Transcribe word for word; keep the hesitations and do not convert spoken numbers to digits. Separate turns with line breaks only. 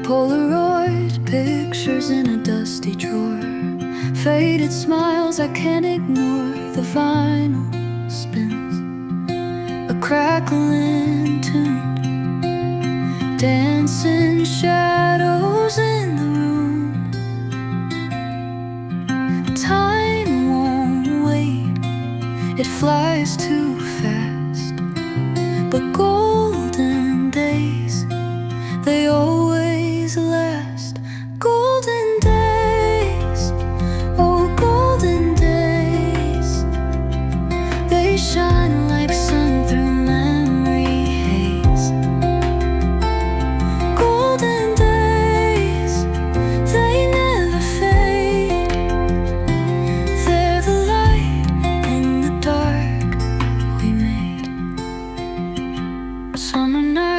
Polaroid pictures in a dusty drawer, faded smiles I can't ignore. The vinyl spins, a crackling tune, dancing shadows in the room. Time won't wait, it flies too fast. But golden days, they always last. Golden days, oh golden days, they shine like sun through memory haze. Golden days, they never fade. They're the light in the dark we made. Summer night,